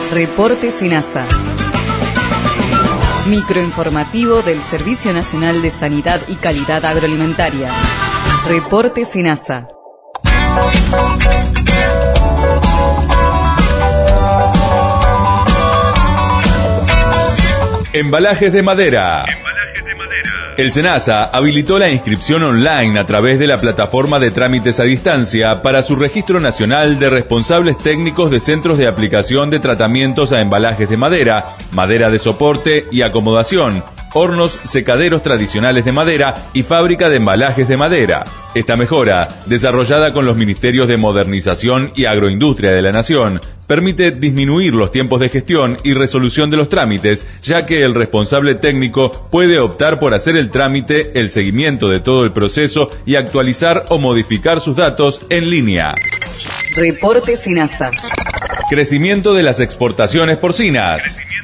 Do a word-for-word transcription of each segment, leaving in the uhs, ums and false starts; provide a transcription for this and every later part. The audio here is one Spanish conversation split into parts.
Reporte SENASA. Microinformativo del Servicio Nacional de Sanidad y Calidad Agroalimentaria. Reporte SENASA. Embalajes de madera. El SENASA habilitó la inscripción online a través de la plataforma de trámites a distancia para su registro nacional de responsables técnicos de centros de aplicación de tratamientos a embalajes de madera, madera de soporte y acomodación, hornos secaderos tradicionales de madera y fábrica de embalajes de madera. Esta mejora, desarrollada con los Ministerios de Modernización y Agroindustria de la Nación, permite disminuir los tiempos de gestión y resolución de los trámites, ya que el responsable técnico puede optar por hacer el trámite, el seguimiento de todo el proceso y actualizar o modificar sus datos en línea. Reporte SENASA. Crecimiento de las exportaciones porcinas.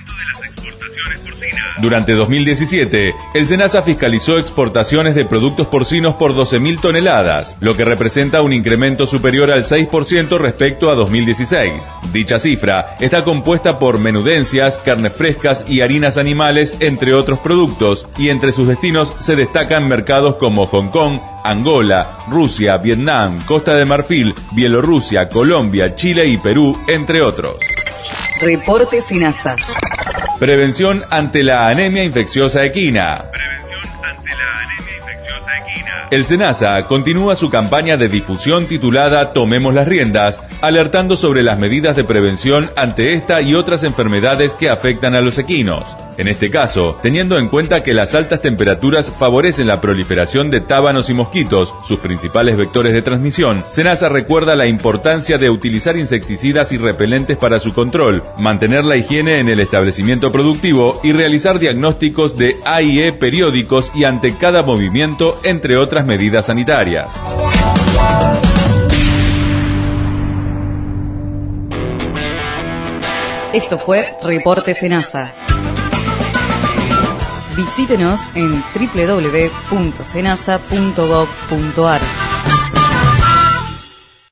Durante dos mil diecisiete, el SENASA fiscalizó exportaciones de productos porcinos por doce mil toneladas, lo que representa un incremento superior al seis por ciento respecto a dos mil dieciséis. Dicha cifra está compuesta por menudencias, carnes frescas y harinas animales, entre otros productos, y entre sus destinos se destacan mercados como Hong Kong, Angola, Rusia, Vietnam, Costa de Marfil, Bielorrusia, Colombia, Chile y Perú, entre otros. Reporte SENASA. Prevención ante la anemia infecciosa equina. El SENASA continúa su campaña de difusión titulada Tomemos las riendas, alertando sobre las medidas de prevención ante esta y otras enfermedades que afectan a los equinos. En este caso, teniendo en cuenta que las altas temperaturas favorecen la proliferación de tábanos y mosquitos, sus principales vectores de transmisión, SENASA recuerda la importancia de utilizar insecticidas y repelentes para su control, mantener la higiene en el establecimiento productivo y realizar diagnósticos de A I E periódicos y ante cada movimiento, entre otras medidas sanitarias. Esto fue Reporte SENASA. Visítenos en doble u doble u doble u punto senasa punto gov punto ar.